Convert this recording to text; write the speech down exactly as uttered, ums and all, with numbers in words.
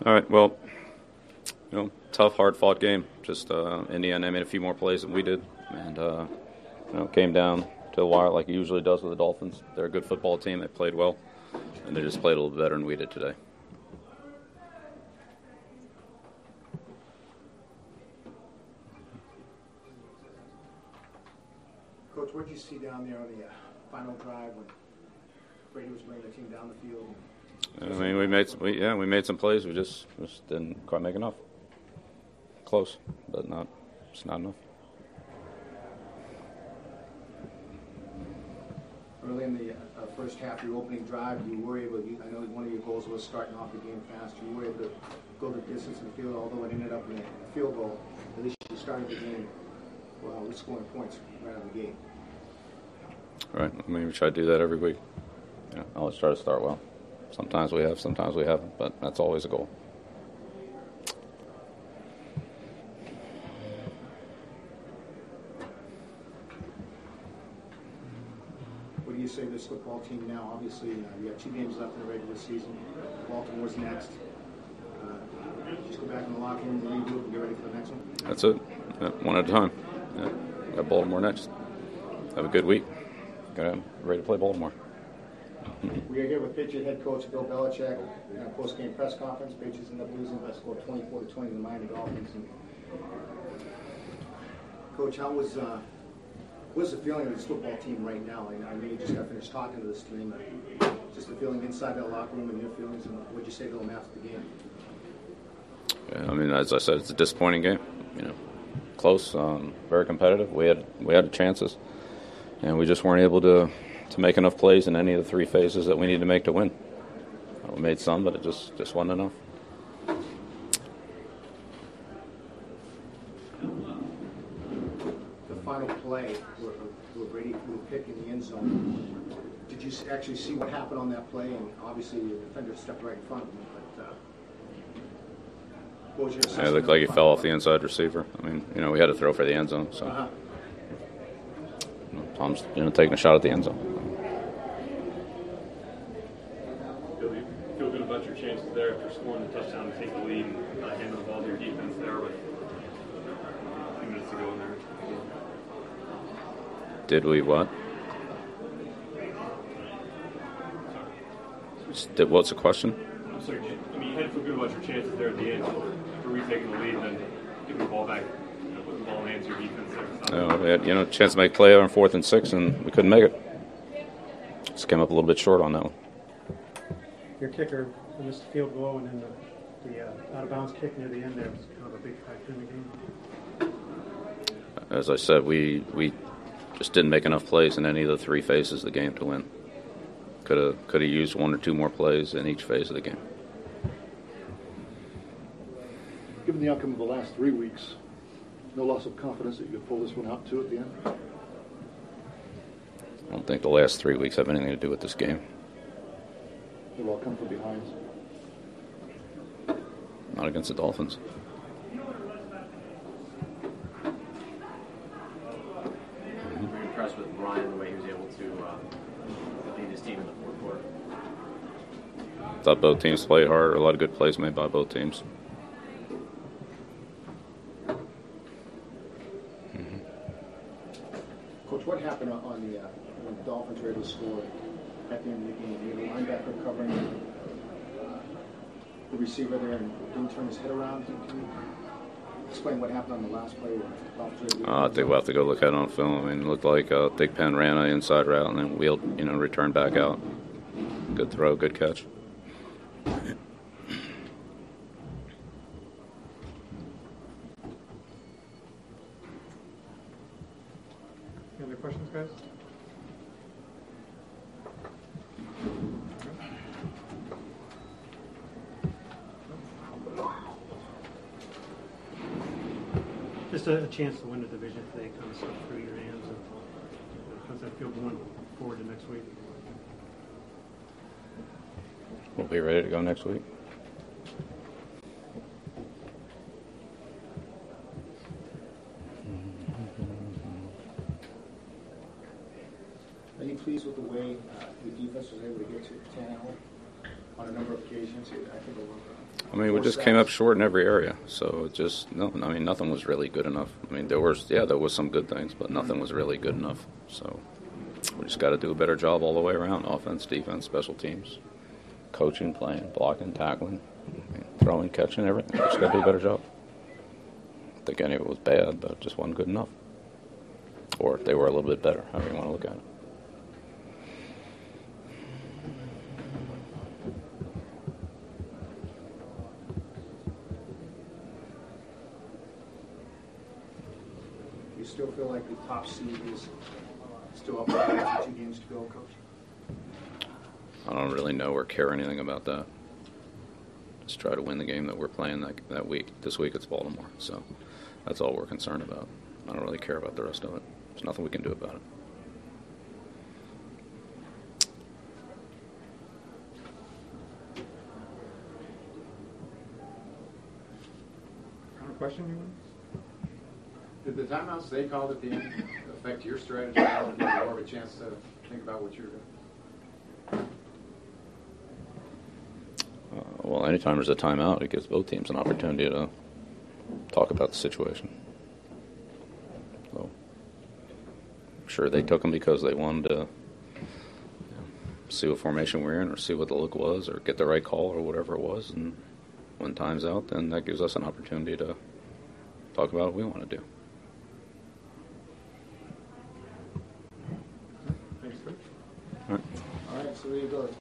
All right, well, you know, tough, hard-fought game. Just uh, in the end, they made a few more plays than we did, and uh, you know, came down to the wire like it usually does with the Dolphins. They're a good football team. They played well, and they just played a little better than we did today. Coach, what did you see down there on the uh, final drive when Brady was bringing the team down the field? I mean, we made some, we, yeah, we made some plays. We just just didn't quite make enough. Close, but not it's not enough. Early in the uh, first half, your opening drive, you were able. You, I know one of your goals was starting off the game fast. You were able to go the distance in the field, although it ended up in a field goal. At least you started the game well, with scoring points right out of the gate. Right. I mean, we try to do that every week. Yeah, I always try to start well. Sometimes we have, sometimes we haven't, but that's always a goal. What do you say to this football team now? Obviously, uh, you got two games left in the regular season. Baltimore's next. Uh, just go back in the locker room and redo it and get ready for the next one? That's it. Yeah, one at a time. Yeah. Got Baltimore next. Have a good week. Got ready to play Baltimore. We are here with Patriot head coach Bill Belichick in a post-game press conference. Patriots end up losing by a score twenty-four to twenty to the Miami Dolphins. And Coach, how was uh, what's the feeling of this football team right now? I, I know you just got finished talking to this team. Uh, just the feeling inside that locker room and your feelings, and what did you say to them after the game? Yeah, I mean, as I said, it's a disappointing game. You know, close, um, very competitive. We had we had chances, and we just weren't able to. to make enough plays in any of the three phases that we need to make to win. We made some, but it just, just wasn't enough. The final play where, where Brady threw a pick in the end zone, did you actually see what happened on that play? And obviously the defender stepped right in front of him, but uh, what was your assessment? Yeah, it looked like he fell off the inside receiver. I mean, you know, we had to throw for the end zone, so uh-huh. you know, Tom's you know, taking a shot at the end zone. Feel good about your chances there after scoring the touchdown to take the lead and uh, handle the ball to your defense there with a few minutes to go in there. Did we what? Did, what's the question? I'm sorry, I mean, you had to feel good about your chances there at the end for retaking the lead and then giving the ball back, you know, putting the ball in the hands of your defense there. No, we had, you know, a chance to make a play on fourth and six, and we couldn't make it. Just came up a little bit short on that one. Your kicker missed the field goal, and then the, the uh, out-of-bounds kick near the end there was kind of a big factor in the game. As I said, we we just didn't make enough plays in any of the three phases of the game to win. Could have could have used one or two more plays in each phase of the game. Given the outcome of the last three weeks, no loss of confidence that you could pull this one out too at the end? I don't think the last three weeks have anything to do with this game. They'll all come from behind. Not against the Dolphins. Were you impressed with Brian, the way he was able to uh, lead his team in the fourth quarter? Thought both teams played hard. A lot of good plays made by both teams. Mm-hmm. Coach, what happened on the uh, when the Dolphins were able to score at the end of the game? You had a linebacker covering uh, the receiver there and didn't turn his head around. Can you explain what happened on the last play? Uh, I think we'll have to go look at it on film. I mean, it looked like uh, Big Pen ran an inside route and then wheeled, you know, returned back out. Good throw, good catch. Any other questions, guys? Just a, a chance to win the division today kind of slipped through your hands. And how's that feel going forward to next week? We'll be ready to go next week. Are you pleased with the way uh, the defense was able to get to Tannehill on a number of occasions? I think it I mean, we More just sacks. came up short in every area. So it just no. I mean, nothing was really good enough. I mean, there was yeah, there was some good things, but nothing was really good enough. So we just got to do a better job all the way around: offense, defense, special teams, coaching, playing, blocking, tackling, I mean, throwing, catching, everything. We just got to do a better job. I don't think any of it was bad, but it just wasn't good enough. Or they were a little bit better, however you want to look at it. Do you still feel like the top seed is still up for grabs with two games to go, Coach? I don't really know or care anything about that. Just try to win the game that we're playing that that week. This week it's Baltimore, so that's all we're concerned about. I don't really care about the rest of it. There's nothing we can do about it. Final question, you want? Did the timeouts they called at the end affect your strategy at all, or give you more of a chance to think about what you're doing? Uh, well, anytime there's a timeout, it gives both teams an opportunity to talk about the situation. So, I'm sure they took them because they wanted to you know, see what formation we're in, or see what the look was, or get the right call, or whatever it was. And when time's out, then that gives us an opportunity to talk about what we want to do. Thanks, Coach. All right. All right, so there you go.